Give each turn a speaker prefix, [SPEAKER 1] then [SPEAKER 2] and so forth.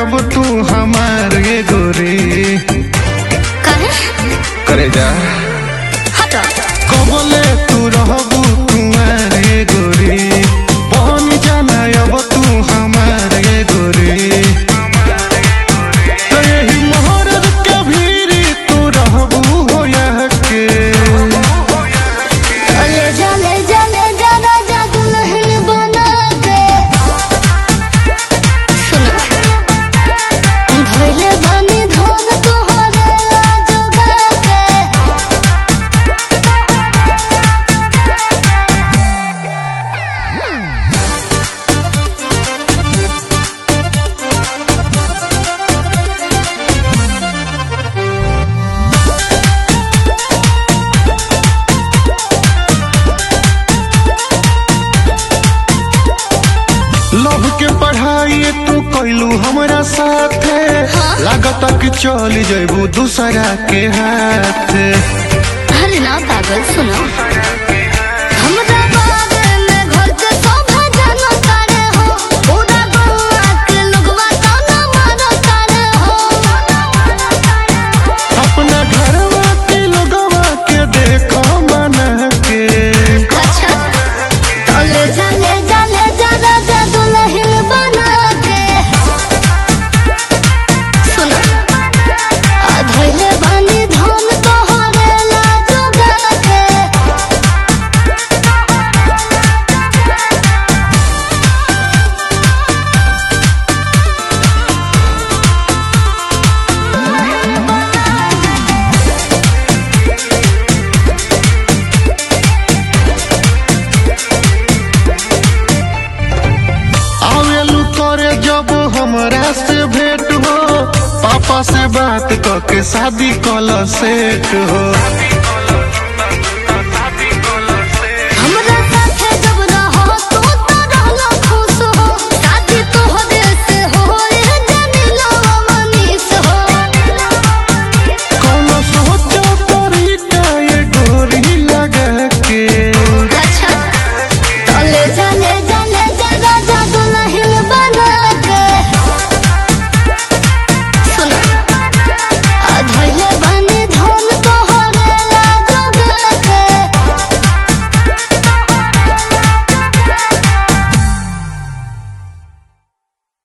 [SPEAKER 1] अब तू हमारे गोरी करे जा कबले तू रहबू तुम्हारे गोरी बन जाना अब तू हमारे गोरी तो यही मोहरत के भीरी तू रहबू हो के लव के पढ़ाई तू कैलू हमारा साथे लागत कि चली जैबू दूसरा के हाथ।
[SPEAKER 2] अरे ना पागल सुनो हमरा बारे में घर के सब जानो तारे हो पूरा गौवा के लोगवा ताना मारो तारे हो
[SPEAKER 1] अपना घरवा के लोगवा के देखो मना के
[SPEAKER 2] अच्छा ले जा राजा दुल्हन बना के सुनो धैले बानी धन तोहरे ला जोगा के
[SPEAKER 1] आवेलू करे जब हमरा से भेंट हो पापा से बात करके शादी कल सेट हो।